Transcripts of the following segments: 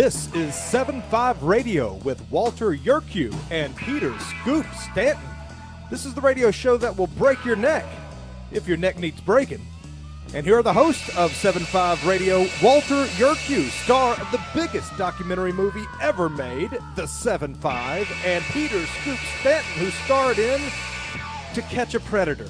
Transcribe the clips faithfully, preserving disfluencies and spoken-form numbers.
This is seven five Radio with Walter Yerkew and Peter Scoop Stanton. This is the radio show that will break your neck, if your neck needs breaking. And here are the hosts of seven five Radio, Walter Yerkew, star of the biggest documentary movie ever made, The seven five, and Peter Scoop Stanton, who starred in To Catch a Predator.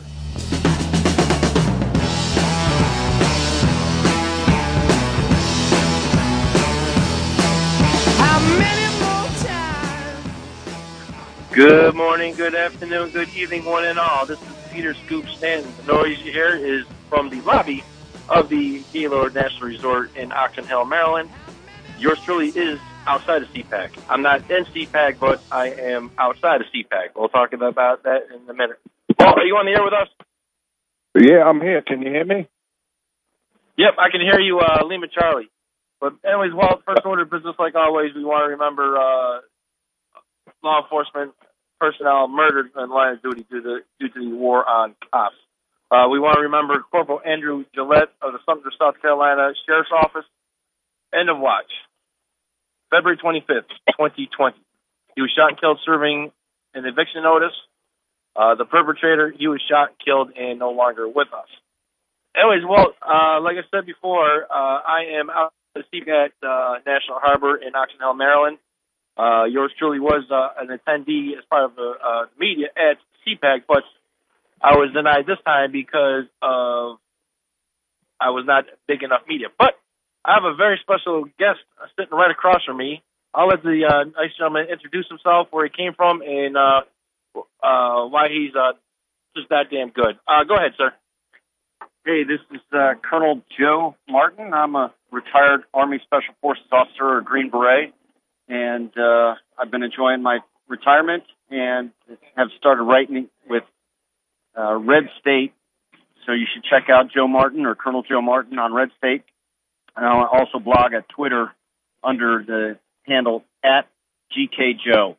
Good morning, good afternoon, good evening, one and all. This is Peter Scoop Stanton. The noise you hear is from the lobby of the Gaylord National Resort in Oxon Hill, Maryland. Yours truly is outside of C PAC. I'm not in C PAC, but I am outside of C PAC. We'll talk about that in a minute. Paul, are you on the air with us? Yeah, I'm here. Can you hear me? Yep, I can hear you, uh, Lima Charlie. But anyways, well, first order of business, like always, we want to remember uh, law enforcement personnel murdered in line of duty due to, due to the war on cops. Uh, we want to remember Corporal Andrew Gillette of the Sumter, South Carolina Sheriff's Office. End of watch. February twenty-fifth, twenty twenty. He was shot and killed serving an eviction notice. Uh, the perpetrator, he was shot, killed, and no longer with us. Anyways, well, uh, like I said before, uh, I am out at C PAC uh, National Harbor in Oxon Hill, Maryland. Uh, yours truly was uh, an attendee as part of the uh, media at C PAC, but I was denied this time because of I was not big enough media. But I have a very special guest sitting right across from me. I'll let the uh, nice gentleman introduce himself, where he came from, and uh, uh, why he's uh, just that damn good. Uh, go ahead, sir. Hey, this is uh, Colonel Joe Martin. I'm a retired Army Special Forces officer, or Green Beret. And uh, I've been enjoying my retirement and have started writing with uh, Red State. So you should check out Joe Martin or Colonel Joe Martin on Red State. And I'll also blog at Twitter under the handle at G K Joe.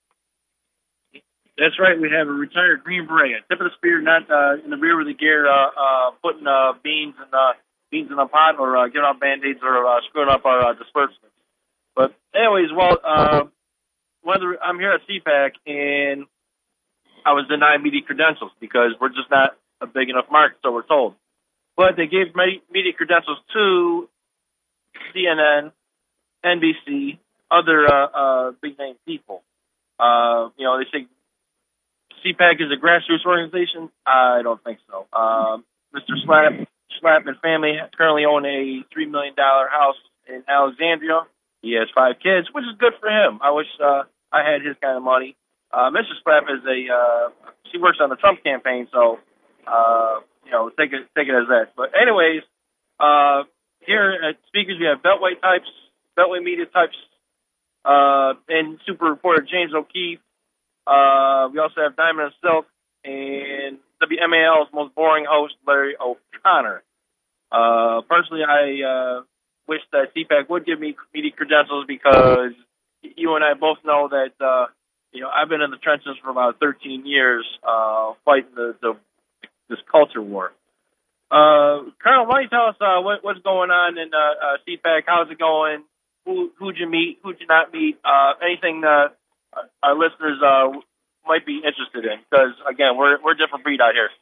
That's right. We have a retired Green Beret, tip of the spear, not uh, in the rear of the gear, uh, uh, putting uh, beans and uh, beans in a pot or uh, giving out Band-Aids or uh, screwing up our uh, disbursements. But anyways, well, uh, whether I'm here at C PAC and I was denied media credentials because we're just not a big enough market, so we're told. But they gave media credentials to C N N, N B C, other uh, uh, big name people. Uh, you know, they say C PAC is a grassroots organization. I don't think so. Um, Mister Slap, Slap and family currently own a three million dollars house in Alexandria. He has five kids, which is good for him. I wish uh, I had his kind of money. Uh, Mister Splapp is a, uh, she works on the Trump campaign, so, uh, you know, take it, take it as that. But anyways, uh, here at Speakers, we have Beltway types, Beltway media types, uh, and super reporter James O'Keefe. Uh, we also have Diamond and Silk, and W M A L's most boring host, Larry O'Connor. Uh, personally, I, uh, wish that C PAC would give me media credentials because you and I both know that, uh, you know, I've been in the trenches for about thirteen years, uh, fighting the, the this culture war. Uh, Colonel, why don't you tell us, uh, what, what's going on in, uh, uh, C PAC? How's it going? Who, who'd you meet? Who'd you not meet? Uh, anything, uh, our listeners, uh, might be interested in? Because, again, we're, we're a different breed out here.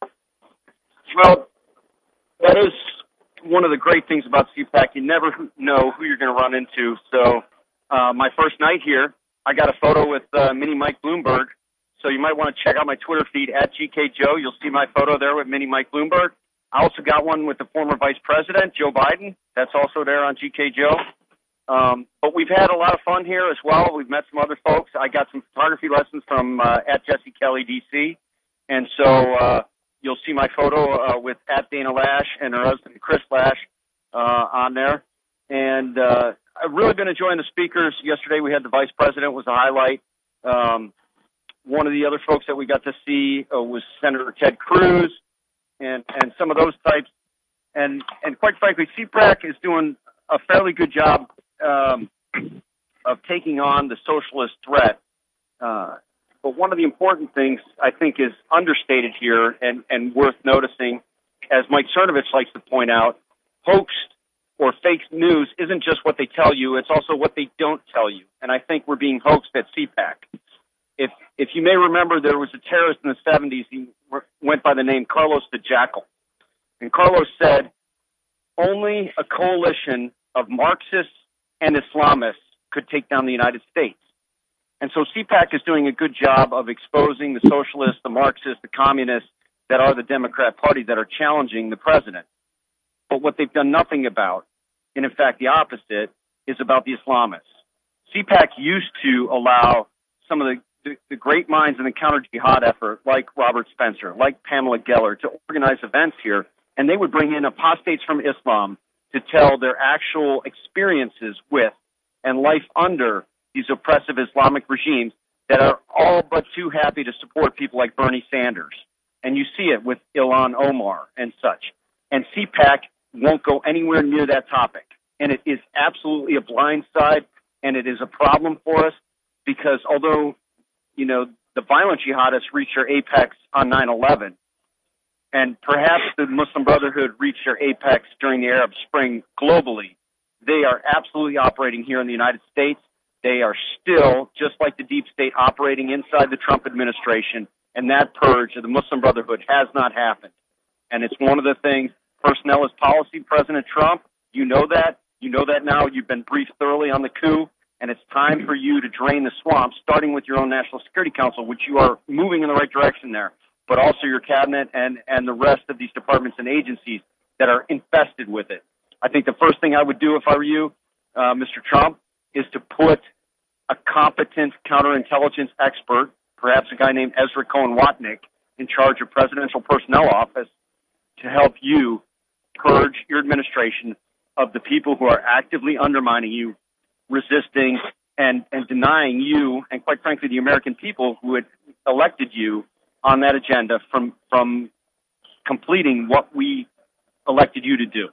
Well, that is one of the great things about C PAC. You never know who you're going to run into. So uh, my first night here, I got a photo with uh, Mini Mike Bloomberg. So you might want to check out my Twitter feed at G K Joe. You'll see my photo there with Mini Mike Bloomberg. I also got one with the former Vice President, Joe Biden. That's also there on G K Joe. Um, but we've had a lot of fun here as well. We've met some other folks. I got some photography lessons from uh, at Jesse Kelly, D C. And so uh, you'll see my photo uh, with at Dana Lash and her husband, Chris Lash, uh, on there. And uh, I've really been enjoying the speakers. Yesterday we had the Vice President was a highlight. Um, one of the other folks that we got to see uh, was Senator Ted Cruz and, and some of those types. And, and quite frankly, C PAC is doing a fairly good job um, of taking on the socialist threat. Uh, but one of the important things I think is understated here and, and worth noticing, as Mike Cernovich likes to point out, hoaxed or fake news isn't just what they tell you, it's also what they don't tell you. And I think we're being hoaxed at C PAC. If if you may remember, there was a terrorist in the seventies. He went by the name Carlos the Jackal. And Carlos said, only a coalition of Marxists and Islamists could take down the United States. And so C PAC is doing a good job of exposing the socialists, the Marxists, the communists that are the Democrat Party that are challenging the president. But what they've done nothing about, and in fact the opposite, is about the Islamists. C PAC used to allow some of the, the, the great minds in the counter-jihad effort, like Robert Spencer, like Pamela Geller, to organize events here, and they would bring in apostates from Islam to tell their actual experiences with and life under these oppressive Islamic regimes that are all but too happy to support people like Bernie Sanders. And you see it with Ilhan Omar and such. And C PAC won't go anywhere near that topic. And it is absolutely a blind side, and it is a problem for us because although, you know, the violent jihadists reached their apex on nine eleven, and perhaps the Muslim Brotherhood reached their apex during the Arab Spring globally, they are absolutely operating here in the United States. They are still, just like the deep state, operating inside the Trump administration, and that purge of the Muslim Brotherhood has not happened. And it's one of the things, personnel is policy, President Trump, you know that. You know that now. You've been briefed thoroughly on the coup, and it's time for you to drain the swamp, starting with your own National Security Council, which you are moving in the right direction there, but also your cabinet and, and the rest of these departments and agencies that are infested with it. I think the first thing I would do if I were you, uh, Mister Trump, is to put a competent counterintelligence expert, perhaps a guy named Ezra Cohen-Watnick, in charge of Presidential Personnel Office to help you purge your administration of the people who are actively undermining you, resisting, and, and denying you, and quite frankly, the American people who had elected you on that agenda from from completing what we elected you to do.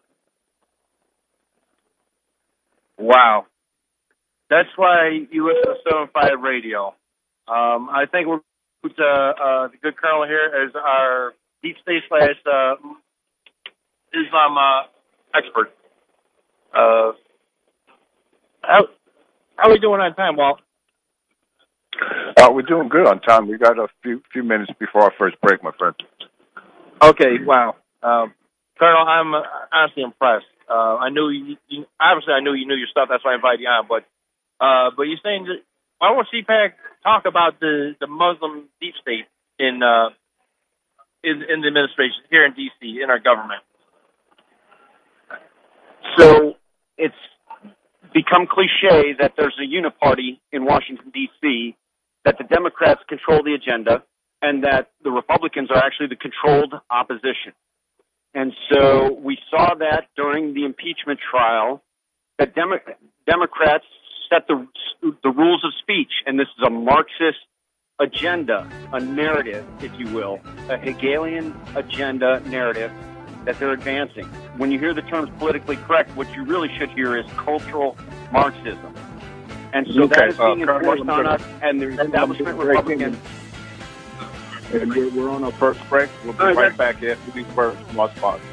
Wow. That's why you listen to seven five Radio. Um, I think we're uh, uh, the good colonel here is our deep state slash uh, Islam uh, expert. Uh, how, how are we doing on time, Walt? Uh, we're doing good on time. We got a few few minutes before our first break, my friend. Okay, wow. Um, Colonel, I'm uh, honestly impressed. Uh, I knew you, you, obviously I knew you knew your stuff, that's why I invited you on, but uh, but you're saying, that, why won't C PAC talk about the, the Muslim deep state in, uh, in in the administration, here in D C, in our government? So it's become cliche that there's a uniparty in Washington, D C, that the Democrats control the agenda, and that the Republicans are actually the controlled opposition. And so we saw that during the impeachment trial, that Demo- Democrats set the, the rules of speech, and this is a Marxist agenda, a narrative, if you will, a Hegelian agenda narrative that they're advancing. When you hear the terms politically correct, what you really should hear is cultural Marxism. And so okay, that is being uh, enforced on us, and the establishment Republicans. And we're, we're on our first break. We'll be right, right back after these words from our sponsors.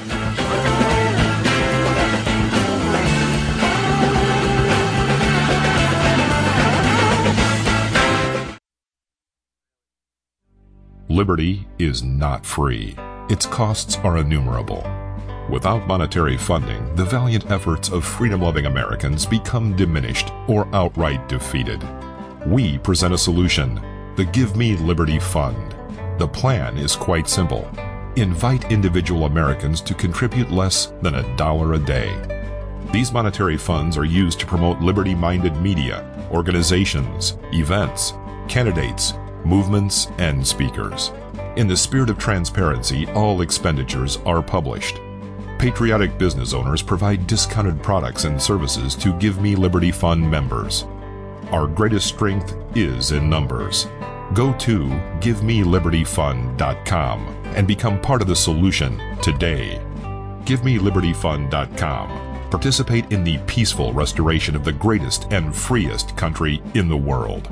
Liberty is not free. Its costs are innumerable. Without monetary funding, the valiant efforts of freedom-loving Americans become diminished or outright defeated. We present a solution, the Give Me Liberty Fund. The plan is quite simple. Invite individual Americans to contribute less than a dollar a day. These monetary funds are used to promote liberty-minded media, organizations, events, candidates, movements, and speakers. In the spirit of transparency, all expenditures are published. Patriotic business owners provide discounted products and services to Give Me Liberty Fund members. Our greatest strength is in numbers. Go to give me liberty fund dot com and become part of the solution today. give me liberty fund dot com. Participate in the peaceful restoration of the greatest and freest country in the world.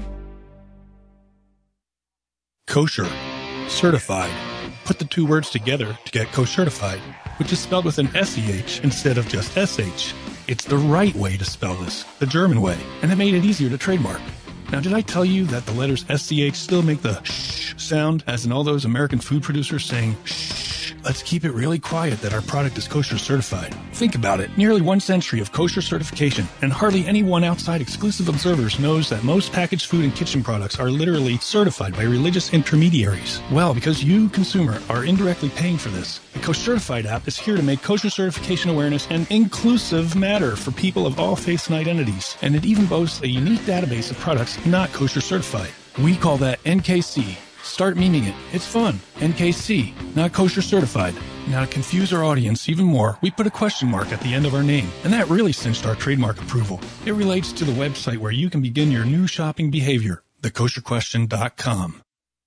Kosher. Certified. Put the two words together to get co-certified. which is spelled with an S E H instead of just S H. It's the right way to spell this, the German way, and it made it easier to trademark. Now, did I tell you that the letters S C H still make the shh sound, as in all those American food producers saying shh? Let's keep it really quiet that our product is kosher certified. Think about it. Nearly one century of kosher certification, and hardly anyone outside exclusive observers knows that most packaged food and kitchen products are literally certified by religious intermediaries. Well, because you, consumer, are indirectly paying for this, the Kosher Certified app is here to make kosher certification awareness an inclusive matter for people of all faiths and identities, and it even boasts a unique database of products not kosher certified. We call that N K C. Start memeing it. It's fun. N K C, not kosher certified. Now, to confuse our audience even more, we put a question mark at the end of our name, and that really cinched our trademark approval. It relates to the website where you can begin your new shopping behavior, the kosher question dot com.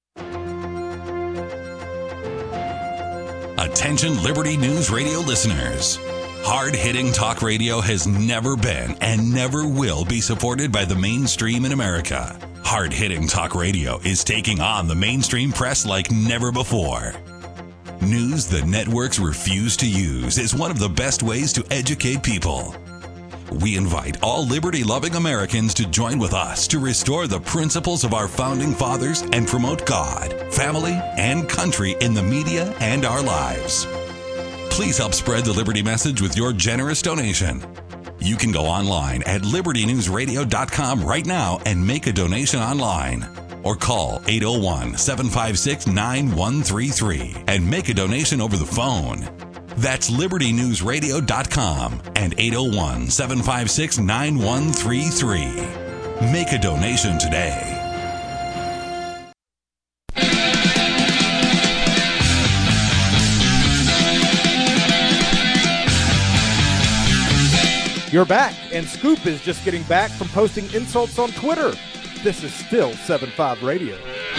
Attention Liberty News Radio listeners. Hard-hitting talk radio has never been and never will be supported by the mainstream in America. Hard-hitting talk radio is taking on the mainstream press like never before. News the networks refuse to use is one of the best ways to educate people. We invite all liberty-loving Americans to join with us to restore the principles of our founding fathers and promote God, family, and country in the media and our lives. Please help spread the Liberty message with your generous donation. You can go online at liberty news radio dot com right now and make a donation online. Or call eight oh one, seven five six, nine one three three and make a donation over the phone. That's liberty news radio dot com and eight oh one, seven five six, nine one three three. Make a donation today. You're back, and Scoop is just getting back from posting insults on Twitter. This is still seven five Radio.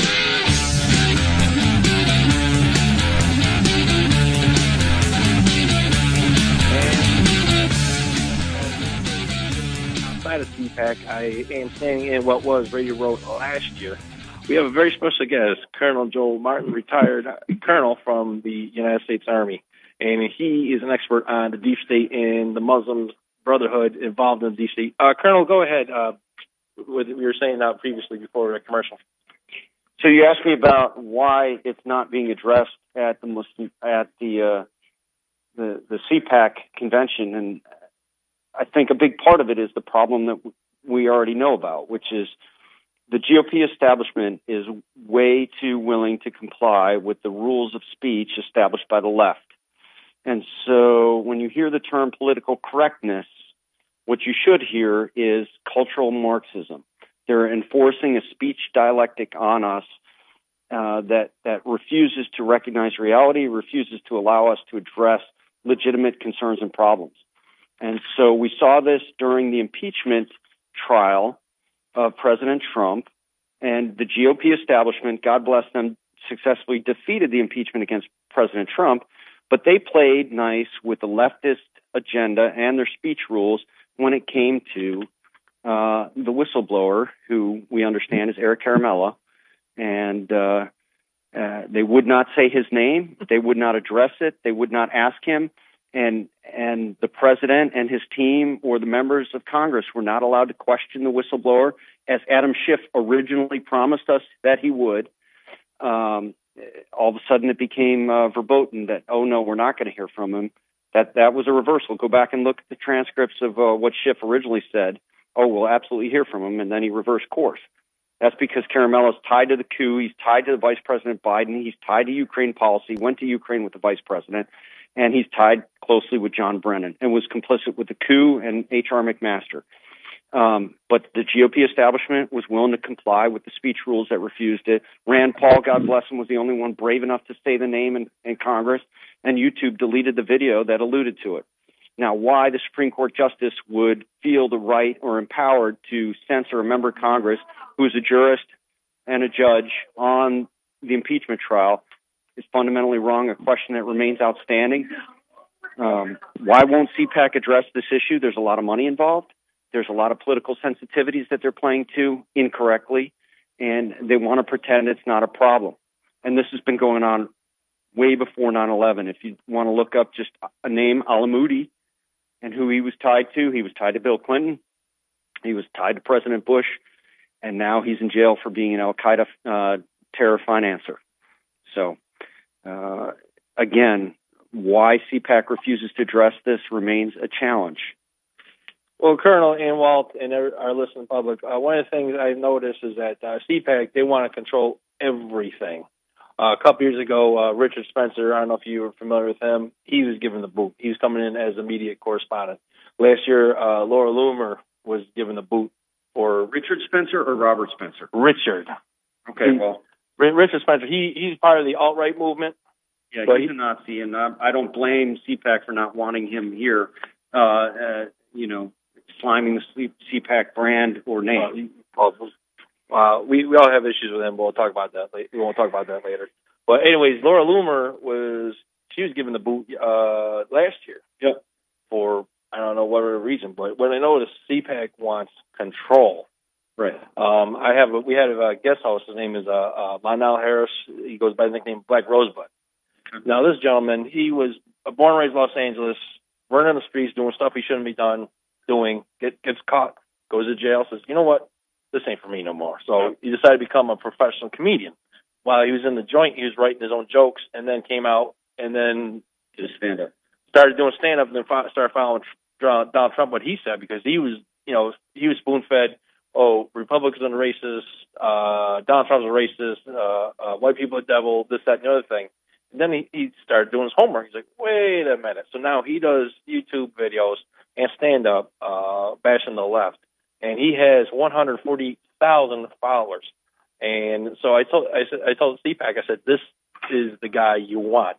Outside of C PAC, I am standing in what was Radio Row last year. We have a very special guest, Colonel Joel Martin, retired colonel from the United States Army, and he is an expert on the deep state and the Muslim Brotherhood involved in the deep state. Uh, Colonel, go ahead. Uh, with what you were saying uh, previously before the commercial. So you asked me about why it's not being addressed at the Muslim, at the uh, the the C PAC convention, and I think a big part of it is the problem that we already know about, which is the G O P establishment is way too willing to comply with the rules of speech established by the left. And so when you hear the term political correctness, what you should hear is cultural Marxism. They're enforcing a speech dialectic on us uh, that, that refuses to recognize reality, refuses to allow us to address legitimate concerns and problems. And so we saw this during the impeachment trial of President Trump, and the G O P establishment, God bless them, successfully defeated the impeachment against President Trump, but they played nice with the leftist agenda and their speech rules when it came to uh, the whistleblower, who we understand is Eric Caramella, and uh, uh, they would not say his name, they would not address it, they would not ask him, and and the president and his team or the members of Congress were not allowed to question the whistleblower, as Adam Schiff originally promised us that he would. Um, all of a sudden it became uh, verboten that, oh, no, we're not going to hear from him. That that was a reversal. Go back and look at the transcripts of uh, what Schiff originally said. Oh, we'll absolutely hear from him, and then he reversed course. That's because Caramella is tied to the coup. He's tied to the Vice President Biden. He's tied to Ukraine policy, went to Ukraine with the Vice President, and he's tied closely with John Brennan and was complicit with the coup and H R McMaster. Um, but the G O P establishment was willing to comply with the speech rules that refused it. Rand Paul, God bless him, was the only one brave enough to say the name in, in Congress, and YouTube deleted the video that alluded to it. Now, why the Supreme Court justice would feel the right or empowered to censor a member of Congress who is a jurist and a judge on the impeachment trial is fundamentally wrong, a question that remains outstanding. Um, why won't C PAC address this issue? There's a lot of money involved. There's a lot of political sensitivities that they're playing to incorrectly, and they want to pretend it's not a problem. And this has been going on way before nine eleven. If you want to look up just a name, Al-Amoudi, and who he was tied to, he was tied to Bill Clinton. He was tied to President Bush, and now he's in jail for being an Al-Qaeda uh, terror financer. So, uh, again, why C PAC refuses to address this remains a challenge. Well, Colonel and Walt and our listening public, uh, one of the things I've noticed is that uh, C PAC, they want to control everything. Uh, a couple years ago, uh, Richard Spencer, I don't know if you were familiar with him, he was given the boot. He was coming in as a media correspondent. Last year, uh, Laura Loomer was given the boot for... Richard Spencer or Robert Spencer? Richard. Okay, he, well... Richard Spencer, he he's part of the alt-right movement. Yeah, he's he, a Nazi, and I, I don't blame C PAC for not wanting him here, uh, uh, you know, sliming the C PAC brand or name. Uh, uh, we, we all have issues with him, but we'll talk about that later. We won't talk about that later. But anyways, Laura Loomer was, she was given the boot uh, last year. Yep. For, I don't know whatever reason, but when I noticed C PAC wants control. Right. Um, I have a, we had a guest host. His name is uh, uh, Lionel Harris. He goes by the nickname Black Rosebud. Okay. Now, this gentleman, he was born and raised in Los Angeles, running the streets, doing stuff he shouldn't be done, doing, get, gets caught, goes to jail, says, you know what, this ain't for me no more. So he decided to become a professional comedian. While he was in the joint, he was writing his own jokes, and then came out and then did stand-up. Started doing stand-up, and then fo- started following Donald Trump, what he said, because he was, you know, he was spoon-fed. Oh, Republicans are racist, uh, Donald Trump's a racist, uh, uh, white people are devil, this, that, and the other thing. And then he, he started doing his homework. He's like, wait a minute. So now he does YouTube videos and stand-up, uh, bashing the left. And he has one hundred forty thousand followers. And so I told I, said, I told C PAC, I said, this is the guy you want.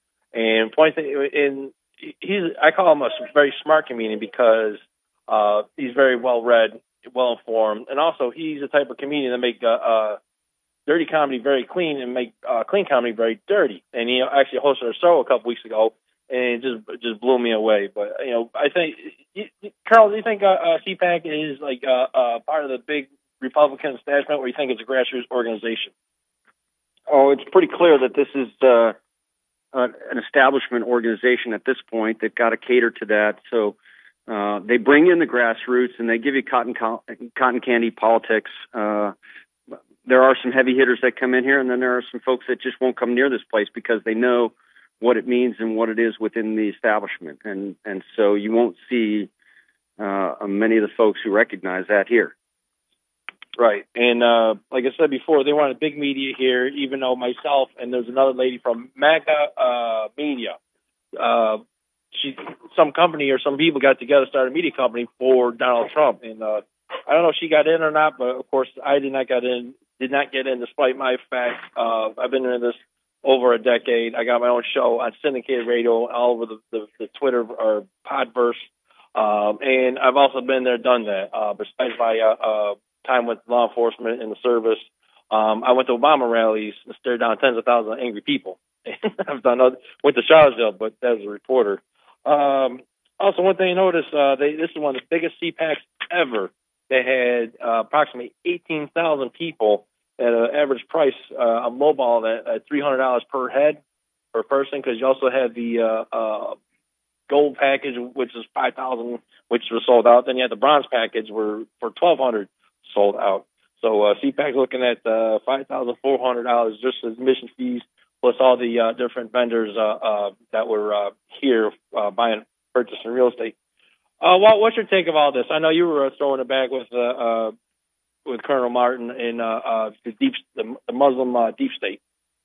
And point thing, and he's, I call him a very smart comedian because uh, he's very well-read, well-informed, and also he's the type of comedian that make uh, uh, dirty comedy very clean and make uh, clean comedy very dirty. And he actually hosted a show a couple weeks ago, and it just just blew me away. But you know, I think, Carl, do you think uh, uh, C PAC is like uh, uh, part of the big Republican establishment, or you think it's a grassroots organization? Oh, it's pretty clear that this is uh, uh, an establishment organization at this point. They've got to cater to that. So uh, they bring in the grassroots and they give you cotton co- cotton candy politics. Uh, there are some heavy hitters that come in here, and then there are some folks that just won't come near this place because they know what it means and what it is within the establishment. And, and so you won't see uh, many of the folks who recognize that here. Right. And uh, like I said before, they wanted big media here, even though myself and there's another lady from MAGA uh, Media, uh, she, some company or some people got together, started a media company for Donald Trump. And uh, I don't know if she got in or not, but of course I did not get in, did not get in despite my fact. Uh, I've been in this over a decade. I got my own show on syndicated radio all over the, the, the Twitter or Podverse. Um, and I've also been there, done that. Uh, besides my uh, uh, time with law enforcement in the service, um, I went to Obama rallies and stared down tens of thousands of angry people. I've done other, went to Charlottesville, but as a reporter. Um, also, one thing you notice, uh, they, this is one of the biggest C PACs ever. They had uh, approximately eighteen thousand people at an average price, uh, a mobile at, at three hundred dollars per head per person, because you also had the uh, uh, gold package, which is five thousand dollars, which was sold out. Then you had the bronze package were for twelve hundred dollars sold out. So uh, C PAC's looking at uh, five thousand four hundred dollars just as admission fees, plus all the uh, different vendors uh, uh, that were uh, here uh, buying, purchasing real estate. Uh, Walt, what's your take of all this? I know you were uh, throwing it back with uh, uh, with Colonel Martin in uh, uh, the deep, the, the Muslim uh, deep state.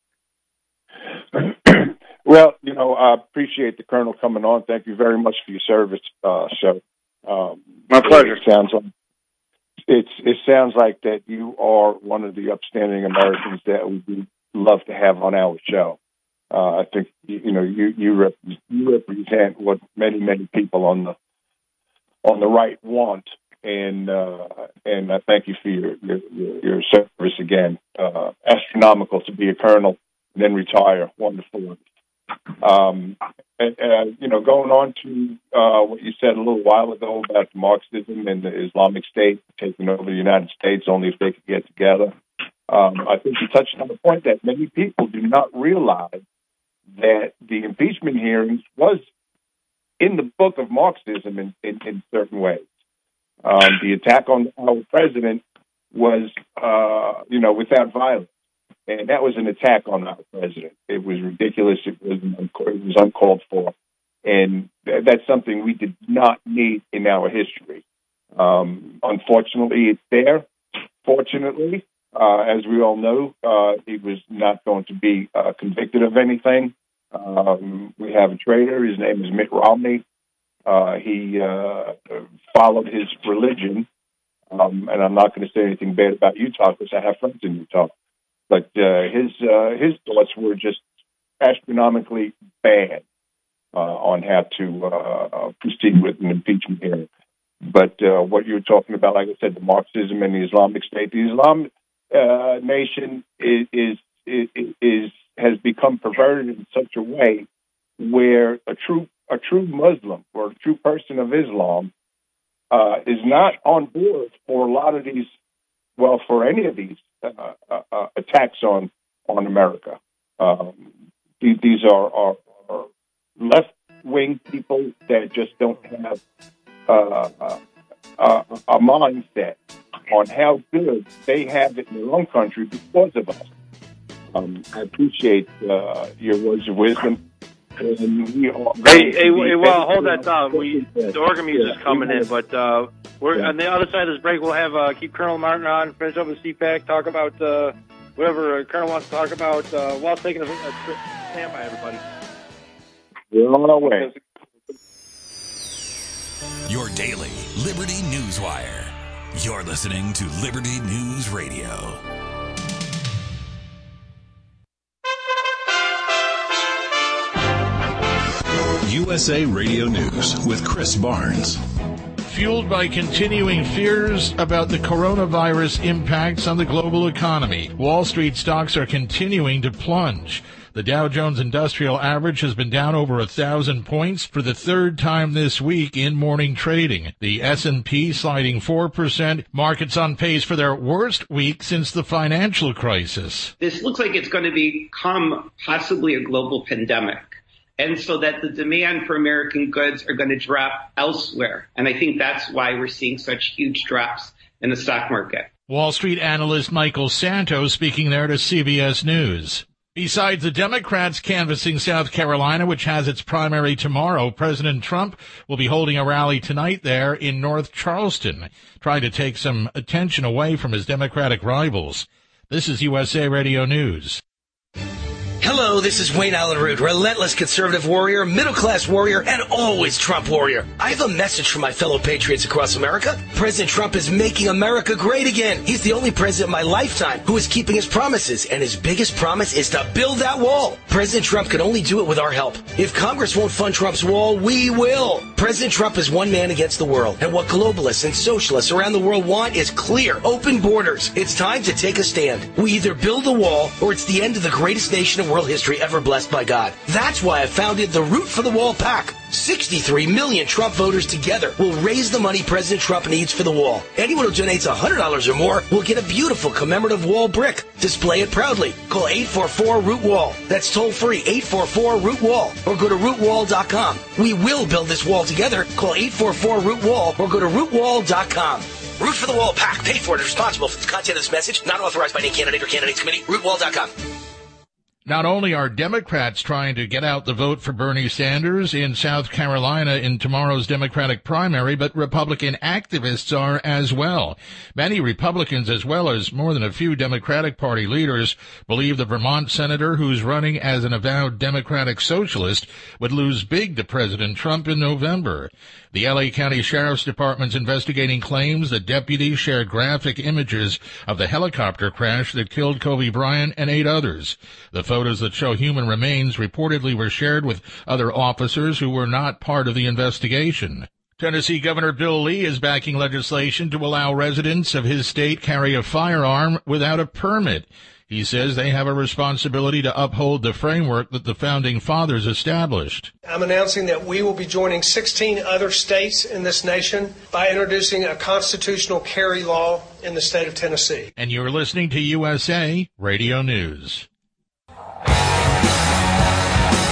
Well, you know, I appreciate the Colonel coming on. Thank you very much for your service, uh, show. Um, My pleasure. It sounds like it's it sounds like that you are one of the upstanding Americans that we would love to have on our show. Uh, I think you, you know you you, rep, you represent what many many people on the on the right want, and uh, and I thank you for your your, your service again. Uh, astronomical to be a colonel and then retire. Wonderful. Um, and, uh, you know, going on to uh, what you said a little while ago about Marxism and the Islamic State taking over the United States only if they could get together. Um, I think you touched on the point that many people do not realize that the impeachment hearings was in the book of Marxism in, in, in certain ways. Um, the attack on our president was, uh, you know, without violence. And that was an attack on our president. It was ridiculous. It was, it was uncalled for. And th- that's something we did not need in our history. Um, unfortunately, it's there. Fortunately, uh, as we all know, uh, he was not going to be uh, convicted of anything. Um, we have a traitor. His name is Mitt Romney. Uh, he uh, followed his religion. Um, and I'm not going to say anything bad about Utah because I have friends in Utah. But uh, his uh, his thoughts were just astronomically bad uh, on how to uh, proceed with an impeachment hearing. But uh, what you're talking about, like I said, the Marxism and the Islamic State, the Islam uh, nation is, is is is has become perverted in such a way where a true a true Muslim or a true person of Islam uh, is not on board for a lot of these, well, for any of these uh, uh, attacks on on America. Um, these, these are, are, are left wing people that just don't have Uh, uh, uh, a mindset on how good they have it in their own country because of us. Um, I appreciate uh, your words of wisdom. And we are hey, hey, hey, well, hold that thought. We the organ music's yeah, coming in, but uh, we're yeah. on the other side of this break. We'll have uh, keep Colonel Martin on, finish up with C PAC, talk about uh, whatever Colonel wants to talk about uh, while taking a, a trip. Stand by, everybody. We're on our way. Your daily Liberty News Wire. You're listening to Liberty News Radio. U S A Radio News with Chris Barnes. Fueled by continuing fears about the coronavirus impacts on the global economy, Wall Street stocks are continuing to plunge. The Dow Jones Industrial Average has been down over a thousand points for the third time this week in morning trading. The S and P sliding four percent. Markets on pace for their worst week since the financial crisis. This looks like it's going to become possibly a global pandemic. And so that the demand for American goods are going to drop elsewhere. And I think that's why we're seeing such huge drops in the stock market. Wall Street analyst Michael Santos speaking there to C B S News. Besides the Democrats canvassing South Carolina, which has its primary tomorrow, President Trump will be holding a rally tonight there in North Charleston, trying to take some attention away from his Democratic rivals. This is U S A Radio News. Hello, this is Wayne Allen Root, relentless conservative warrior, middle-class warrior, and always Trump warrior. I have a message for my fellow patriots across America. President Trump is making America great again. He's the only president in my lifetime who is keeping his promises, and his biggest promise is to build that wall. President Trump can only do it with our help. If Congress won't fund Trump's wall, we will. President Trump is one man against the world, and what globalists and socialists around the world want is clear, open borders. It's time to take a stand. We either build the wall, or it's the end of the greatest nation in world history ever blessed by God. That's why I founded the Root for the Wall PAC. sixty-three million Trump voters together will raise the money President Trump needs for the wall. Anyone who donates one hundred dollars or more will get a beautiful commemorative wall brick. Display it proudly. Call eight four four root wall. That's toll free, eight four four root wall, or go to root wall dot com. We will build this wall together. Call eight four four root wall or go to root wall dot com. Root for the Wall PAC. Paid for and responsible for the content of this message. Not authorized by any candidate or candidates committee. root wall dot com. Not only are Democrats trying to get out the vote for Bernie Sanders in South Carolina in tomorrow's Democratic primary, but Republican activists are as well. Many Republicans, as well as more than a few Democratic Party leaders, believe the Vermont senator who's running as an avowed Democratic socialist would lose big to President Trump in November. The L A County Sheriff's Department's investigating claims that deputies shared graphic images of the helicopter crash that killed Kobe Bryant and eight others. The photos that show human remains reportedly were shared with other officers who were not part of the investigation. Tennessee Governor Bill Lee is backing legislation to allow residents of his state carry a firearm without a permit. He says they have a responsibility to uphold the framework that the Founding Fathers established. I'm announcing that we will be joining sixteen other states in this nation by introducing a constitutional carry law in the state of Tennessee. And you're listening to U S A Radio News.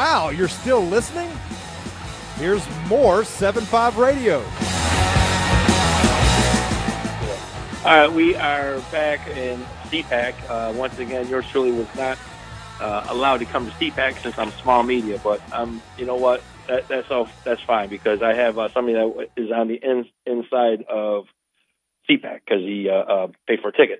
Wow, you're still listening? Here's more seven five Radio. All right, we are back in C PAC. Uh, once again, yours truly was not uh, allowed to come to C PAC since I'm small media, but um, you know what? That, that's all. That's fine because I have uh, somebody that is on the in, inside of C PAC because he uh, uh, paid for a ticket.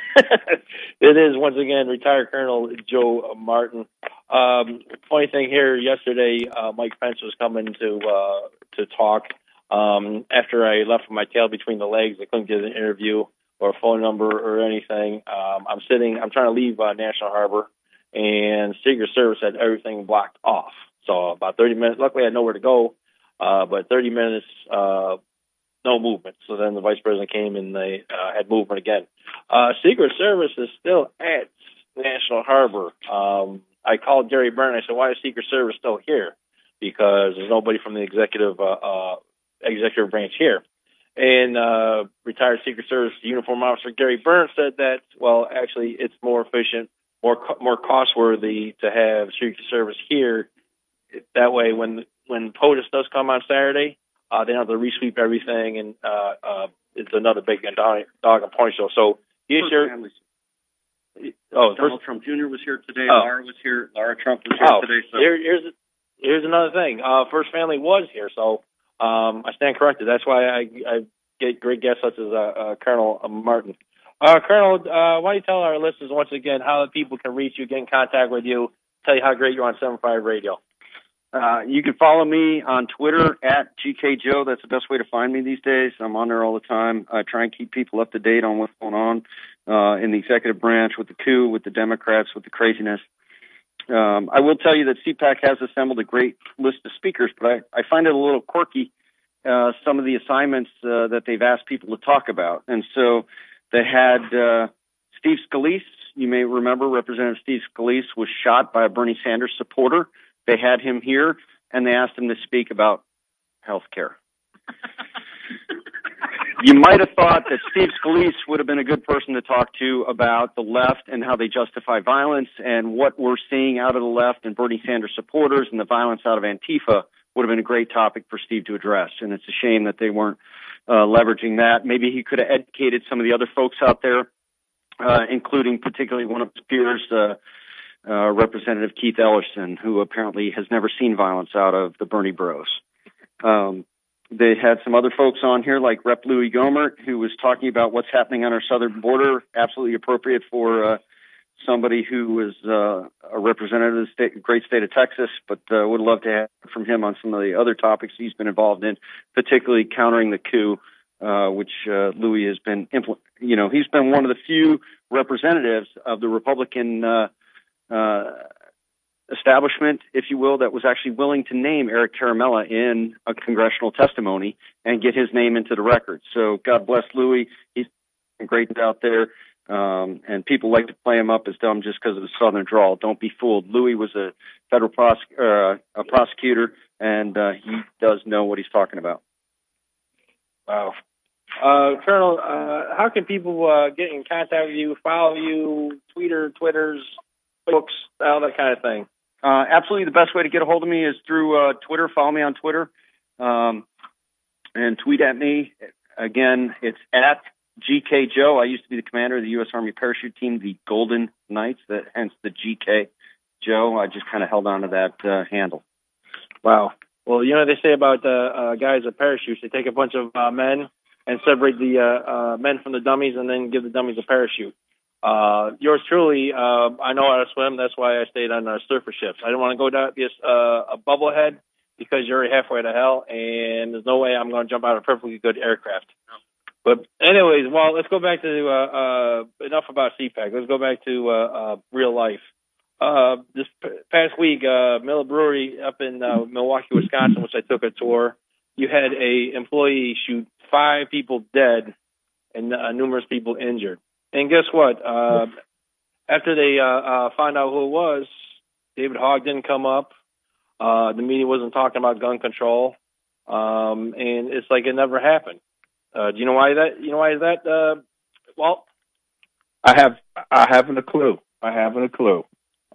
It is once again retired Colonel Joe Martin. Um, funny thing here, yesterday uh, Mike Pence was coming to uh, to talk. Um, after I left with my tail between the legs, I couldn't get an interview or a phone number or anything. Um, I'm sitting. I'm trying to leave uh, National Harbor, and Secret Service had everything blocked off. So about thirty minutes. Luckily, I had nowhere to go, uh, but thirty minutes. Uh, No movement. So then the vice president came and they uh, had movement again. Uh, Secret Service is still at National Harbor. Um, I called Gary Byrne. I said, "Why is Secret Service still here?" Because there's nobody from the executive uh, uh, executive branch here. And uh, retired Secret Service uniform officer Gary Byrne said that, well, actually, it's more efficient, more co- more cost worthy to have Secret Service here. That way, when when POTUS does come on Saturday. Uh, they don't have to resweep everything, and uh, uh, it's another big dog, dog and pony show. So here's your families. Oh, Donald first, Trump Junior was here today. Oh. Laura was here. Laura Trump was here oh, today. So here, here's here's another thing. Uh, First Family was here, so um, I stand corrected. That's why I, I get great guests such as uh, uh, Colonel Martin. Uh, Colonel, uh, why don't you tell our listeners once again how people can reach you, get in contact with you, tell you how great you're on seven five Radio. Uh, you can follow me on Twitter at G K Joe. That's the best way to find me these days. I'm on there all the time. I try and keep people up to date on what's going on uh, in the executive branch with the coup, with the Democrats, with the craziness. Um, I will tell you that C PAC has assembled a great list of speakers, but I, I find it a little quirky, uh, some of the assignments uh, that they've asked people to talk about. And so they had uh, Steve Scalise. You may remember Representative Steve Scalise was shot by a Bernie Sanders supporter. They had him here, and they asked him to speak about health care. You might have thought that Steve Scalise would have been a good person to talk to about the left and how they justify violence and what we're seeing out of the left and Bernie Sanders supporters and the violence out of Antifa would have been a great topic for Steve to address. And it's a shame that they weren't uh, leveraging that. Maybe he could have educated some of the other folks out there, uh, including particularly one of his peers, uh, Uh, Representative Keith Ellerson, who apparently has never seen violence out of the Bernie Bros. Um, they had some other folks on here, like Rep Louis Gohmert, who was talking about what's happening on our southern border, absolutely appropriate for uh, somebody who is uh, a representative of the state, great state of Texas, but uh, would love to hear from him on some of the other topics he's been involved in, particularly countering the coup, uh, which uh, Louis has been, impl- you know, he's been one of the few representatives of the Republican uh Uh, establishment, if you will, that was actually willing to name Eric Caramella in a congressional testimony and get his name into the record. So God bless Louis. He's great out there. Um, and people like to play him up as dumb just because of the southern drawl. Don't be fooled. Louis was a federal prosec- uh, a prosecutor, and uh, he does know what he's talking about. Wow. Uh, Colonel, uh, how can people uh, get in contact with you, follow you, Twitter, Twitters, books, all that kind of thing? Uh, absolutely. The best way to get a hold of me is through uh, Twitter. Follow me on Twitter um, and tweet at me. Again, it's at G K Joe. I used to be the commander of the U S Army parachute team, the Golden Knights, that hence the G K Joe. I just kind of held on to that uh, handle. Wow. Well, you know what they say about uh, uh, guys with parachutes. They take a bunch of uh, men and separate the uh, uh, men from the dummies and then give the dummies a parachute. Uh, yours truly, uh, I know how to swim. That's why I stayed on uh, surfer ships. I don't want to go down be a, uh, a bubblehead because you're already halfway to hell, and there's no way I'm going to jump out of a perfectly good aircraft. But anyways, well, let's go back to uh, uh, enough about C PAC. Let's go back to uh, uh, real life. Uh, this p- past week, uh, Miller Brewery up in uh, Milwaukee, Wisconsin, which I took a tour, you had a employee shoot five people dead and uh, numerous people injured. And guess what? Uh, after they uh, uh, found out who it was, David Hogg didn't come up. Uh, the media wasn't talking about gun control, um, and it's like it never happened. Uh, do you know why that? You know why is that? Uh, well, I have I haven't a clue. I haven't a clue.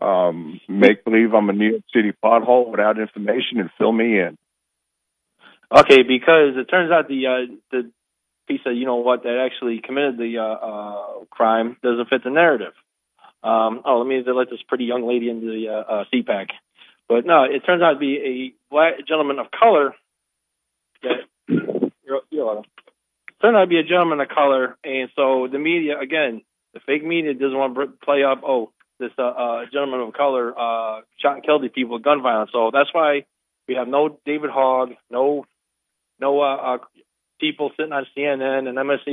Um, make believe I'm a New York City pothole without information and fill me in. Okay, because it turns out the uh, the piece of, you know what, that actually committed the uh, uh, crime doesn't fit the narrative. Um, oh, let me let this pretty young lady into the uh, uh, C PAC. But no, it turns out to be a black gentleman of color. That, you're, you're, turned out to be a gentleman of color, and so the media, again, the fake media doesn't want to play up, oh, this uh, uh, gentleman of color uh, shot and killed these people with gun violence. So that's why we have no David Hogg, no no uh, uh, people sitting on C N N and M S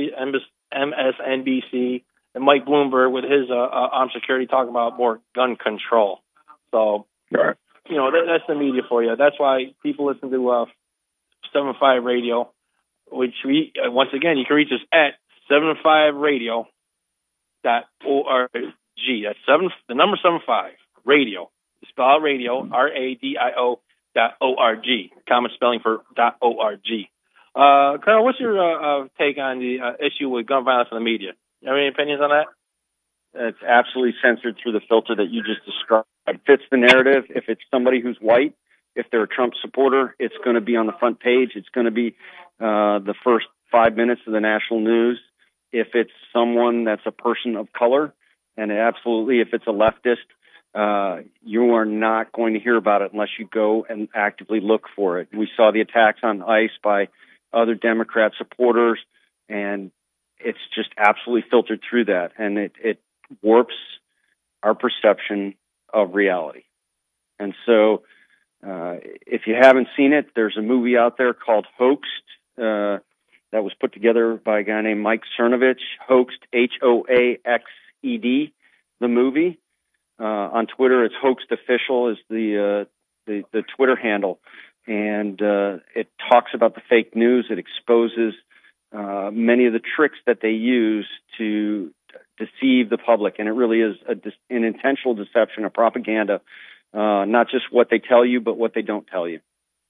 N B C and Mike Bloomberg with his uh, uh, armed security talking about more gun control. So, right. you know, that, that's the media for you. That's why people listen to uh, seven five Radio, which we, uh, once again, you can reach us at seven five radio dot org. That's seven, the number seven five, radio. Spell out radio, R A D I O dot O R G. Common spelling for dot O R G. Uh, Colonel, what's your uh, uh, take on the uh, issue with gun violence in the media? You have any opinions on that? It's absolutely censored through the filter that you just described. It fits the narrative. If it's somebody who's white, if they're a Trump supporter, it's going to be on the front page. It's going to be uh, the first five minutes of the national news. If it's someone that's a person of color, and absolutely if it's a leftist, uh, you are not going to hear about it unless you go and actively look for it. We saw the attacks on ICE by other Democrat supporters, and it's just absolutely filtered through that, and it, it warps our perception of reality. And so uh, if you haven't seen it, there's a movie out there called Hoaxed uh, that was put together by a guy named Mike Cernovich. Hoaxed, H O A X E D, the movie. Uh, on Twitter, it's Hoaxed Official is the, uh, the, the Twitter handle. And uh, it talks about the fake news. It exposes uh, many of the tricks that they use to deceive the public. And it really is a, an intentional deception, a propaganda, uh, not just what they tell you, but what they don't tell you.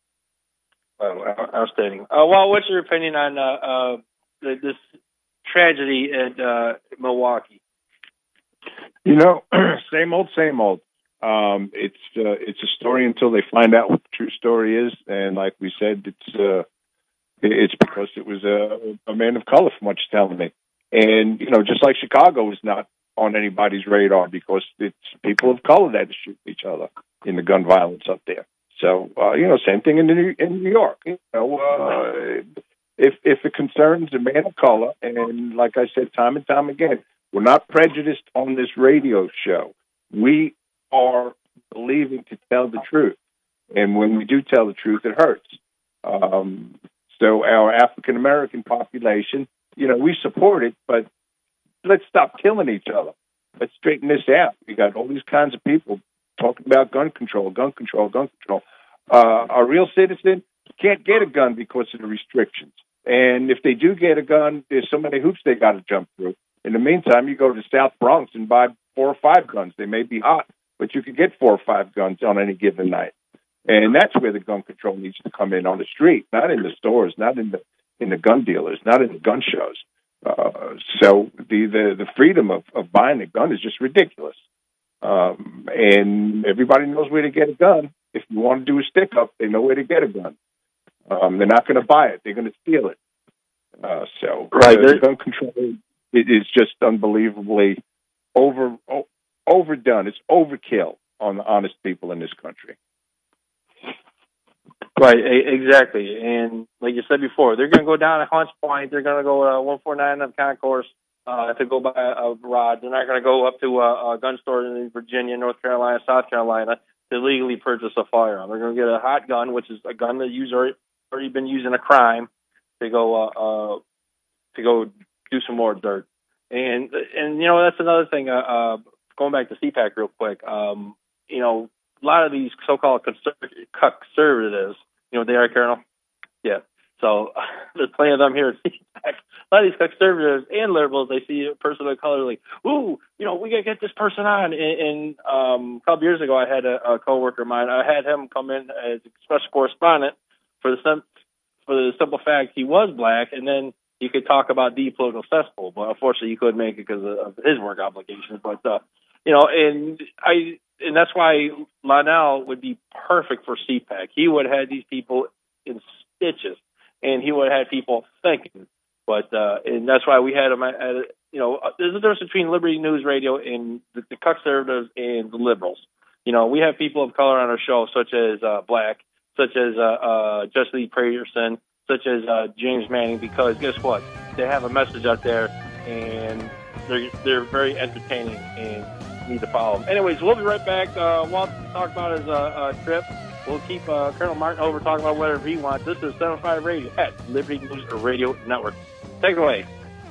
Well, outstanding. Uh, well, what's your opinion on uh, uh, this tragedy at uh, Milwaukee? You know, same old, same old. Um, it's uh, it's a story until they find out what the true story is, and like we said, it's uh, it's because it was a, a man of color, from what you're telling me. And you know, just like Chicago is not on anybody's radar because it's people of color that shoot each other in the gun violence up there. So uh, you know, same thing in New, in New York. You know, uh, if if it concerns a man of color, and like I said time and time again, we're not prejudiced on this radio show. We are believing to tell the truth. And when we do tell the truth, it hurts. Um, so our African-American population, you know, we support it, but let's stop killing each other. Let's straighten this out. We got all these kinds of people talking about gun control, gun control, gun control. Uh, a real citizen can't get a gun because of the restrictions. And if they do get a gun, there's so many hoops they got to jump through. In the meantime, you go to the South Bronx and buy four or five guns. They may be hot, but you could get four or five guns on any given night. And that's where the gun control needs to come in, on the street, not in the stores, not in the in the gun dealers, not in the gun shows. Uh, so the, the, the freedom of, of buying a gun is just ridiculous. Um, and everybody knows where to get a gun. If you want to do a stick-up, they know where to get a gun. Um, they're not going to buy it. They're going to steal it. Uh, so right, uh, gun control it is just unbelievably over o- overdone. It's overkill on the honest people in this country. Right, exactly. And like you said before, they're going to go down at Hunts Point. They're going to go uh, one forty-nine of Concourse uh, to go buy a rod. They're not going to go up to a, a gun store in Virginia, North Carolina, South Carolina to legally purchase a firearm. They're going to get a hot gun, which is a gun that you've already, already been using a crime, to go uh, uh, to go do some more dirt. And, and you know, that's another thing, uh, uh, going back to C PAC real quick, um, you know, a lot of these so-called conservatives, you know what they are, Colonel? Yeah. So there's plenty of them here at C PAC. A lot of these conservatives and liberals, they see a person of color like, ooh, you know, we got to get this person on. And, and um, a couple years ago, I had a, a coworker of mine. I had him come in as a special correspondent for the, sim- for the simple fact he was black, and then you could talk about the political cesspool, but unfortunately you couldn't make it because of his work obligations. But, uh, you know, and I and that's why Lionel would be perfect for C PAC. He would have had these people in stitches, and he would have had people thinking. But uh, and that's why we had him at, at you know, there's a difference between Liberty News Radio and the, the conservatives and the liberals. You know, we have people of color on our show, such as uh, Black, such as uh, uh, Jesse Lee Peterson, such as uh, James Manning, because guess what? They have a message out there, and they're they're very entertaining, and you need to follow them. Anyways, we'll be right back. Uh, Walt talk about his uh, uh, trip. We'll keep uh, Colonel Martin over talking about whatever he wants. This is seven five Radio at Liberty News Radio Network. Take it away.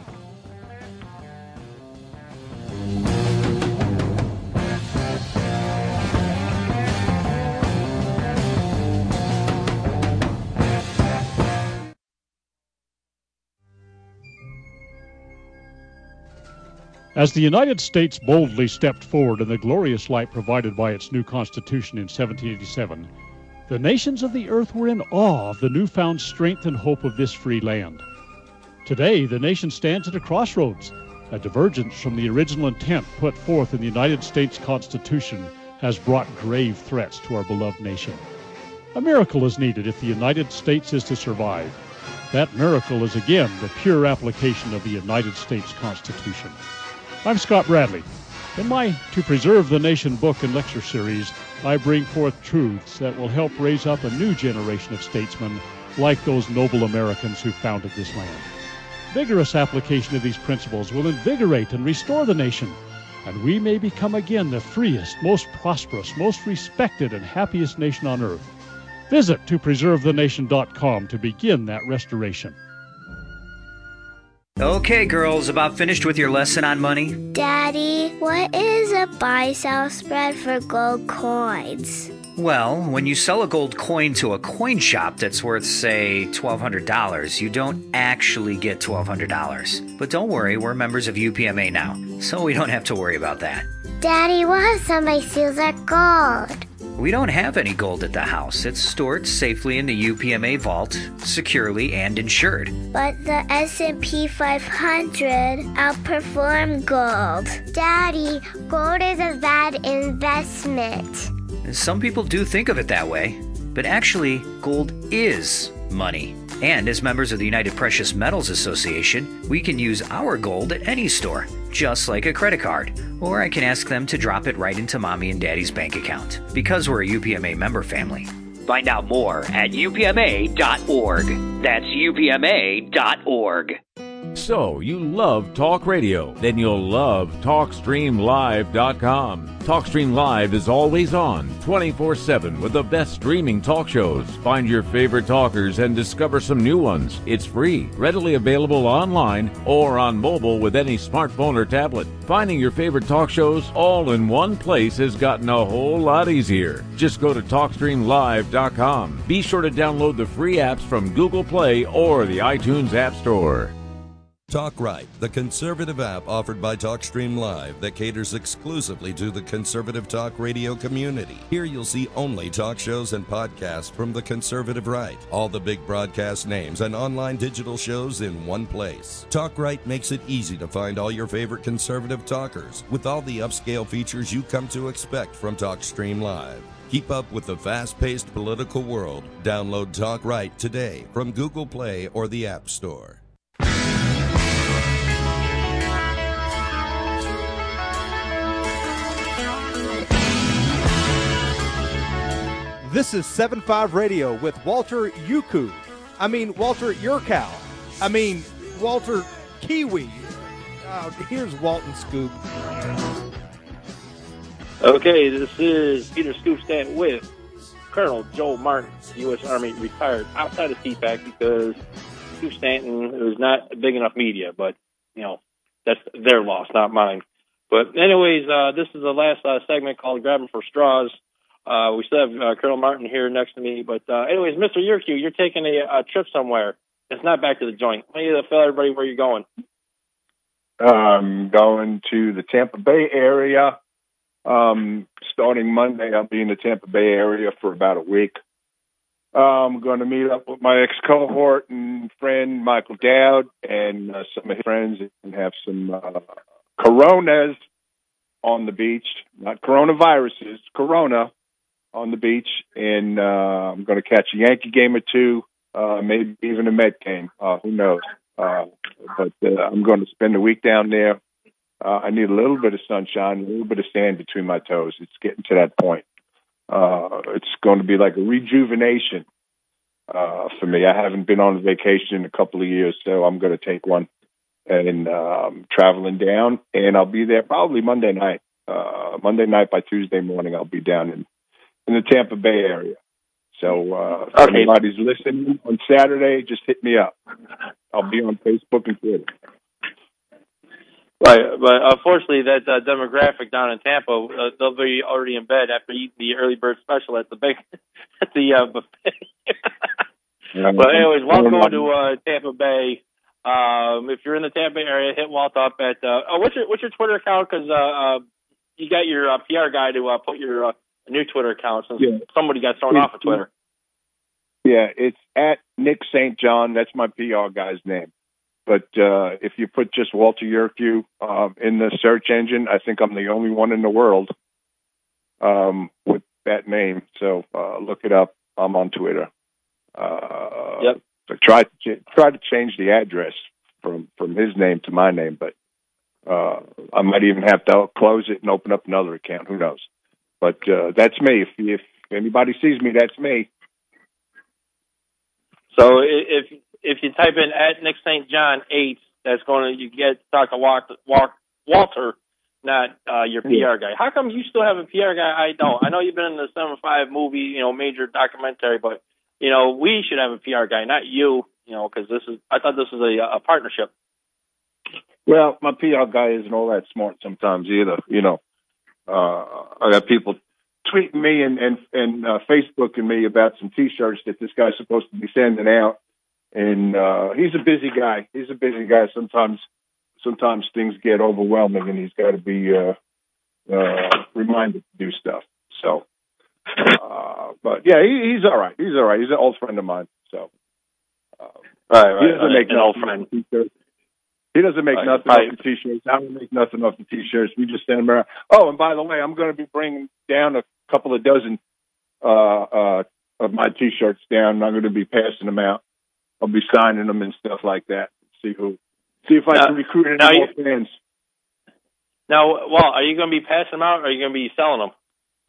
As the United States boldly stepped forward in the glorious light provided by its new Constitution in seventeen eighty-seven, the nations of the earth were in awe of the newfound strength and hope of this free land. Today, the nation stands at a crossroads. A divergence from the original intent put forth in the United States Constitution has brought grave threats to our beloved nation. A miracle is needed if the United States is to survive. That miracle is again the pure application of the United States Constitution. I'm Scott Bradley. In my To Preserve the Nation book and lecture series, I bring forth truths that will help raise up a new generation of statesmen like those noble Americans who founded this land. Vigorous application of these principles will invigorate and restore the nation, and we may become again the freest, most prosperous, most respected, and happiest nation on earth. Visit to preserve the nation dot com to begin that restoration. Okay, girls, about finished with your lesson on money? Daddy, what is a buy-sell spread for gold coins? Well, when you sell a gold coin to a coin shop that's worth, say, twelve hundred dollars, you don't actually get twelve hundred dollars. But don't worry, we're members of U P M A now, so we don't have to worry about that. Daddy, what if somebody steals our gold? We don't have any gold at the house. It's stored safely in the U P M A vault, securely and insured. But the S and P five hundred outperformed gold. Daddy, gold is a bad investment. Some people do think of it that way, but actually, gold is money. And as members of the United Precious Metals Association, we can use our gold at any store, just like a credit card. Or I can ask them to drop it right into Mommy and Daddy's bank account, because we're a U P M A member family. Find out more at U P M A dot org. That's U P M A dot org. So, you love talk radio? Then you'll love talk stream live dot com. TalkStream Live is always on, twenty-four seven, with the best streaming talk shows. Find your favorite talkers and discover some new ones. It's free, readily available online or on mobile with any smartphone or tablet. Finding your favorite talk shows all in one place has gotten a whole lot easier. Just go to talk stream live dot com. Be sure to download the free apps from Google Play or the iTunes App Store. Talk Right, the conservative app offered by TalkStream Live that caters exclusively to the conservative talk radio community. Here you'll see only talk shows and podcasts from the conservative right. All the big broadcast names and online digital shows in one place. Talk Right makes it easy to find all your favorite conservative talkers with all the upscale features you come to expect from TalkStream Live. Keep up with the fast-paced political world. Download Talk Right today from Google Play or the App Store. This is seven five Radio with Walter Yuku. I mean, Walter Yurkow. I mean, Walter Kiwi. Uh, here's Walton Scoop. Okay, this is Peter Scoop Stanton with Colonel Joel Martin, U S Army retired, outside of C PAC because Scoop Stanton is not big enough media, but, you know, that's their loss, not mine. But anyways, uh, this is the last uh, segment called Grabbing for Straws. Uh, we still have uh, Colonel Martin here next to me. But uh, anyways, Mister Yurku, you're taking a, a trip somewhere. It's not back to the joint. Why don't you tell everybody where you're going? I'm going to the Tampa Bay area. Um, starting Monday, I'll be in the Tampa Bay area for about a week. Uh, I'm going to meet up with my ex-cohort and friend Michael Dowd and uh, some of his friends and have some uh, Coronas on the beach, not coronaviruses, Corona on the beach, and uh, I'm going to catch a Yankee game or two, uh, maybe even a Met game. Uh, who knows? Uh, but uh, I'm going to spend the week down there. Uh, I need a little bit of sunshine, a little bit of sand between my toes. It's getting to that point. Uh, it's going to be like a rejuvenation uh, for me. I haven't been on a vacation in a couple of years, so I'm going to take one. And um, traveling down, and I'll be there probably Monday night. Uh, Monday night by Tuesday morning, I'll be down in, in the Tampa Bay area. So uh, if Okay. anybody's listening on Saturday, just hit me up. I'll be on Facebook and Twitter. Right, but unfortunately, that uh, demographic down in Tampa, uh, they'll be already in bed after eating the early bird special at the big, at the uh, buffet. But anyways, welcome to uh, Tampa Bay. Um, if you're in the Tampa Bay area, hit Walt up at. Uh, oh, what's your what's your Twitter account? Because uh, uh, you got your uh, P R guy to uh, put your uh, new Twitter account since Yeah. somebody got thrown off of Twitter. Yeah, it's at Nick Saint John. That's my P R guy's name. But uh, if you put just Walter Yerkew uh, in the search engine, I think I'm the only one in the world um, with that name. So uh, look it up. I'm on Twitter. Uh, yep. I tried to ch- tried to change the address from, from his name to my name, but uh, I might even have to close it and open up another account. Who knows? But uh, that's me. If, if anybody sees me, that's me. So if if you type in at Nick Saint John eight, that's going to you get to talk to Walter, Walter not uh, your P R guy. How come you still have a P R guy? I don't. I know you've been in the seven five movie, you know, major documentary, but you know we should have a P R guy, not you. You know, because this is I thought this was a, a partnership. Well, my P R guy isn't all that smart sometimes either. You know, uh, I got people tweeting me and and, and uh, Facebooking me about some T-shirts that this guy's supposed to be sending out, and uh, he's a busy guy. He's a busy guy. Sometimes, sometimes things get overwhelming, and he's got to be uh, uh, reminded to do stuff. So, uh, but yeah, he, he's all right. He's all right. He's an old friend of mine. So, uh, right, right. He doesn't make an old friend. T-shirts. He doesn't make Right, nothing right. off the T-shirts. I don't make nothing off the T-shirts. We just send them around. Oh, and by the way, I'm going to be bringing down a couple of dozen uh, uh, of my T-shirts down. I'm going to be passing them out. I'll be signing them and stuff like that. See who, see if I Now- can recruit any now more you- fans. Now, well, are you going to be passing them out, or are you going to be selling them?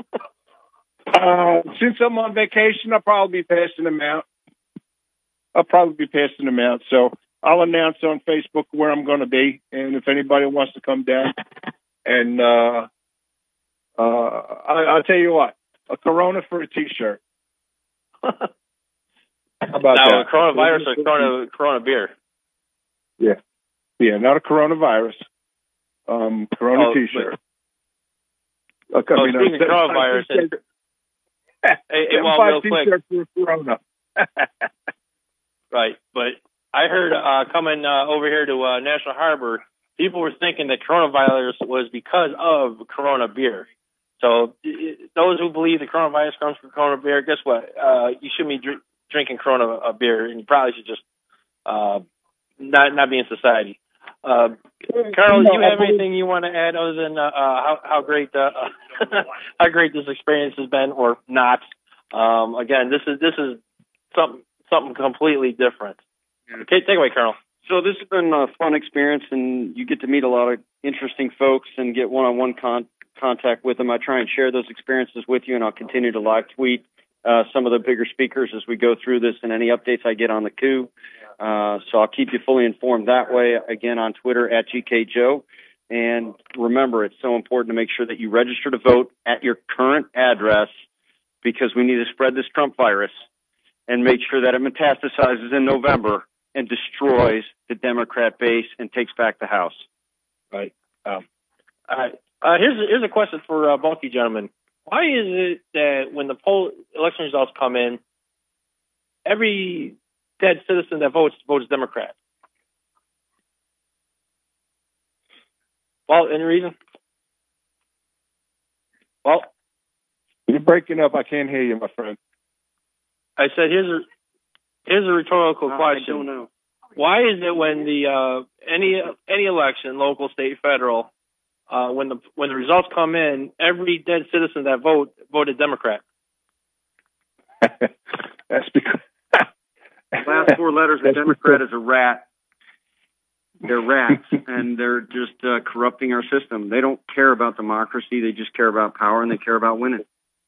Uh, since I'm on vacation, I'll probably be passing them out. I'll probably be passing them out. So I'll announce on Facebook where I'm going to be, and if anybody wants to come down, and uh, uh, I, I'll tell you what, a Corona for a T-shirt. How about now, that? coronavirus or corona, corona beer? Yeah, yeah, not a coronavirus. Um, Corona Oh, T-shirt. Oh, Look, I mean, speaking of uh, coronavirus, and, hey, hey, well, five real quick, T-shirts for Corona. right? But I heard uh, coming uh, over here to uh, National Harbor, people were thinking that coronavirus was because of Corona beer. So i- those who believe the coronavirus comes from Corona beer, guess what? Uh, you shouldn't be dr- drinking Corona uh, beer, and you probably should just uh, not not be in society. Uh, Carl, do you have anything you want to add other than uh, uh, how, how great uh, how great this experience has been, or not? Um, again, this is this is something something completely different. Okay, take it away, Colonel. So this has been a fun experience, and you get to meet a lot of interesting folks and get one-on-one con- contact with them. I try and share those experiences with you, and I'll continue to live tweet uh, some of the bigger speakers as we go through this and any updates I get on the coup. Uh, so I'll keep you fully informed that way, again, on Twitter at G K Joe. And remember, it's so important to make sure that you register to vote at your current address, because we need to spread this Trump virus and make sure that it metastasizes in November and destroys the Democrat base and takes back the House. Right. Um, all right. Uh, here's a, here's a question for uh, both you gentlemen. Why is it that when the poll election results come in, every dead citizen that votes votes Democrat? Well, any reason? Well, You're breaking up. I can't hear you, my friend. I said here's a here's a rhetorical I question. don't know. Why is it when the uh, any any election, local, state, federal, uh, when the when the results come in, every dead citizen that vote voted Democrat. That's because the last four letters of Democrat is a rat. They're rats, and they're just uh, corrupting our system. They don't care about democracy; they just care about power, and they care about winning.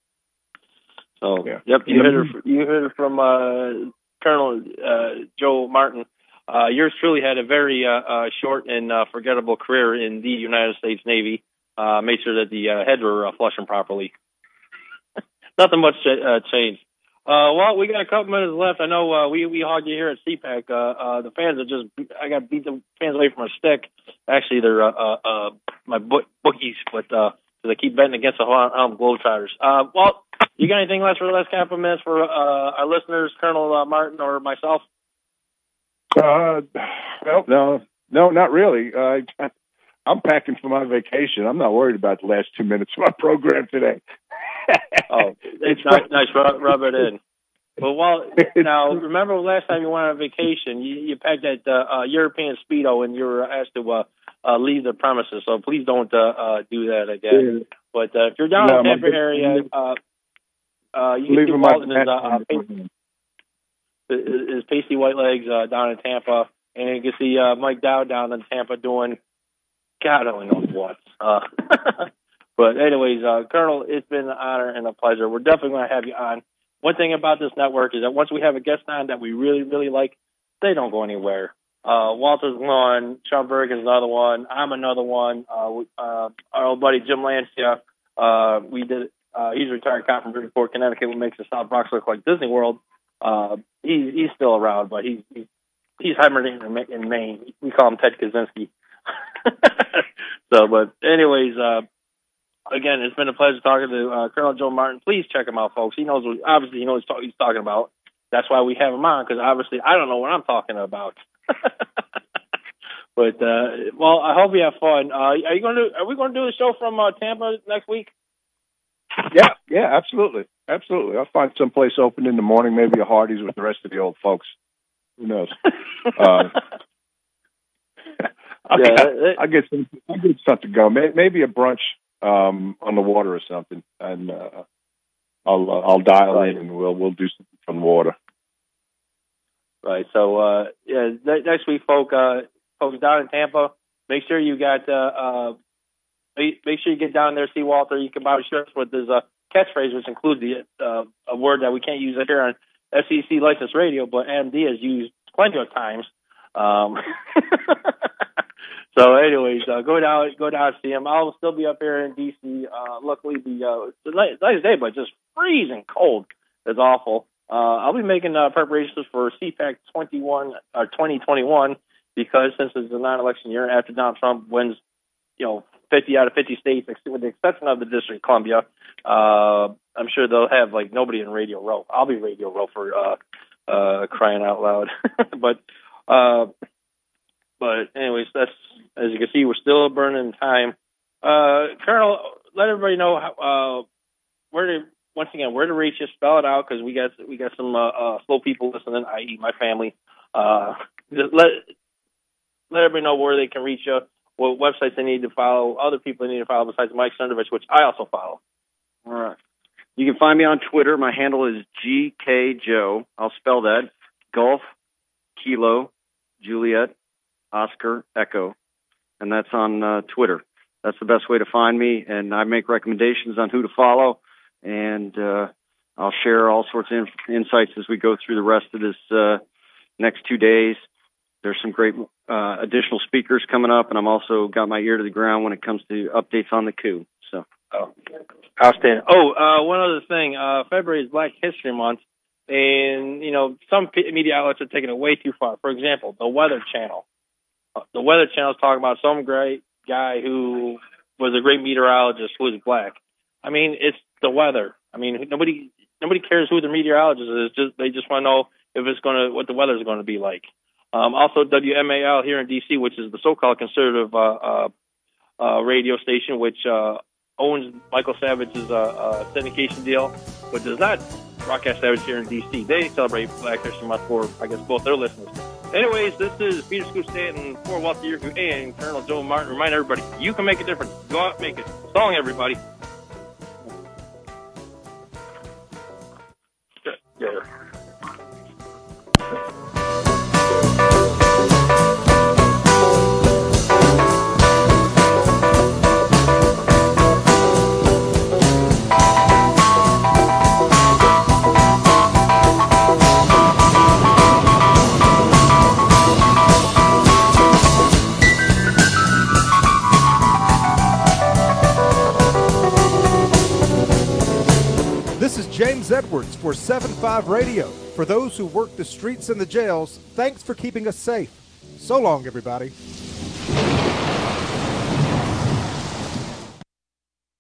So, yeah. Yep, you heard it. You heard it from uh, Colonel uh, Joe Martin. Uh, yours truly had a very uh, uh, short and uh, forgettable career in the United States Navy. Uh, made sure that the uh, heads were uh, flushing properly. Nothing much uh, changed. Uh, well, we got a couple minutes left. I know uh, we we hogged you here at C PAC. Uh, uh, the fans are just I got to beat the fans away from a stick. Actually, they're uh, uh, uh, my book, bookies, but uh, they keep betting against the Harlem Globetrotters. Uh, well, you got anything left for the last couple of minutes for uh, our listeners, Colonel uh, Martin or myself? Uh, well, no, no, not really. Uh, I'm packing for my vacation. I'm not worried about the last two minutes of my program today. Oh, it's nice, nice. Rub, rub it in. Well, while now, remember last time you went on vacation, you, you packed that uh, uh, European Speedo and you were asked to uh, uh, leave the premises. So please don't uh, uh, do that again. Yeah. But uh, if you're down no, in the Tampa area, uh, uh, you can see Walton is uh, uh, his pasty white legs uh, down in Tampa, and you can see uh, Mike Dowd down in Tampa doing God only knows what. Uh, but anyways, uh, Colonel, it's been an honor and a pleasure. We're definitely going to have you on. One thing about this network is that once we have a guest on that we really, really like, they don't go anywhere. Uh, Walter's one, Sean Berg is another one, I'm another one. Uh, uh, our old buddy Jim Lancia, uh, we did. Uh, he's a retired cop from Bridgeport, Connecticut, what makes the South Bronx look like Disney World. Uh, he's he's still around, but he's he's, he's hibernating in, in Maine. We call him Ted Kaczynski. So, but anyways, uh, again, it's been a pleasure talking to uh, Colonel Joe Martin. Please check him out, folks. He knows what, obviously he knows what he's talking about. That's why we have him on, because obviously I don't know what I'm talking about. But uh, well, I hope you have fun. Uh, are you going to? Are we going to do the show from uh, Tampa next week? Yeah, yeah, absolutely, absolutely. I'll find some place open in the morning, maybe a Hardee's with the rest of the old folks. Who knows? uh, I'll, yeah, get, it, I'll get some. I'll get something to go. Maybe a brunch um, on the water or something, and uh, I'll uh, I'll dial right. in and we'll we'll do something from the water. Right. So uh, yeah, next week, folk, uh, folks down in Tampa, make sure you got. Uh, uh, Make sure you get down there, see Walter. You can buy shirts with his uh, catchphrase, which includes the uh, a word that we can't use here on F C C licensed radio, but M D has used plenty of times. Um, so, anyways, uh, go down, go down and see him. I'll still be up here in D C. Uh, luckily, the uh, it's a nice, nice day, but just freezing cold. It's awful. Uh, I'll be making uh, preparations for C PAC twenty-one or twenty twenty-one because since it's a non-election year after Donald Trump wins, you know, fifty out of fifty states, with the exception of the District of Columbia. Uh, I'm sure they'll have like nobody in Radio Row. I'll be Radio Row for uh, uh, crying out loud. but uh, but anyways, that's as you can see, we're still burning time. Uh, Colonel, let everybody know how, uh, where to once again where to reach you. Spell it out because we got we got some uh, uh, slow people listening, that is, my family. Uh, just let let everybody know where they can reach you. What websites they need to follow, other people they need to follow besides Mike Cernovich, which I also follow. All right. You can find me on Twitter. My handle is G K Joe. I'll spell that. Golf, Kilo, Juliet, Oscar, Echo. And that's on uh, Twitter. That's the best way to find me. And I make recommendations on who to follow. And uh, I'll share all sorts of in- insights as we go through the rest of this uh, next two days. There's some great uh, additional speakers coming up, and I'm also got my ear to the ground when it comes to updates on the coup. So, oh, outstanding. Oh, uh, one other thing. Uh, February is Black History Month, and you know some media outlets are taking it way too far. For example, the Weather Channel. Uh, the Weather Channel is talking about some great guy who was a great meteorologist who was black. I mean, it's the weather. I mean, nobody nobody cares who the meteorologist is. Just they just want to know if it's going to what the weather is going to be like. Um, also, W M A L here in D C, which is the so-called conservative uh, uh, uh, radio station, which uh, owns Michael Savage's uh, uh, syndication deal, but does not broadcast Savage here in D C. They celebrate Black History Month for, I guess, both their listeners. Anyways, this is Peter Scoop Stanton for Walter Yerkew and Colonel Joe Martin. Remind everybody, you can make a difference. Go out and make it. So long, everybody. Good. Yeah. This is James Edwards for seven five Radio. For those who work the streets and the jails, thanks for keeping us safe. So long, everybody.